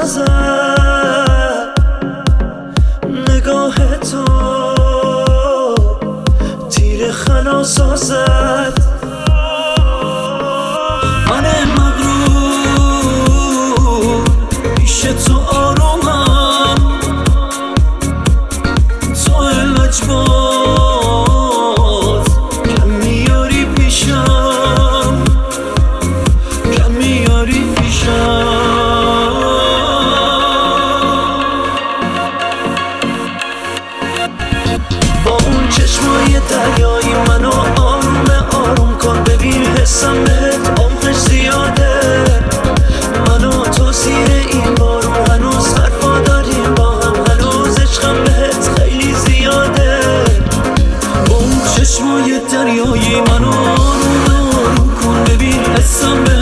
سازد نگاه تو، تیر خلاص سازد. من مغرور پیش تو آرومم، تو لجباز کم میاری پیشم، کم میاری پیشم. با اون چشمای دریایی منو آروم آروم کن، ببین حسم بهت عمقش زیاده. من و تو زیر این بارون هنوز حرفا داریم با هم، هنوز عشقم بهت خیلی زیاده. با اون چشمای دریایی منو آروم آروم کن، ببین حسم بهت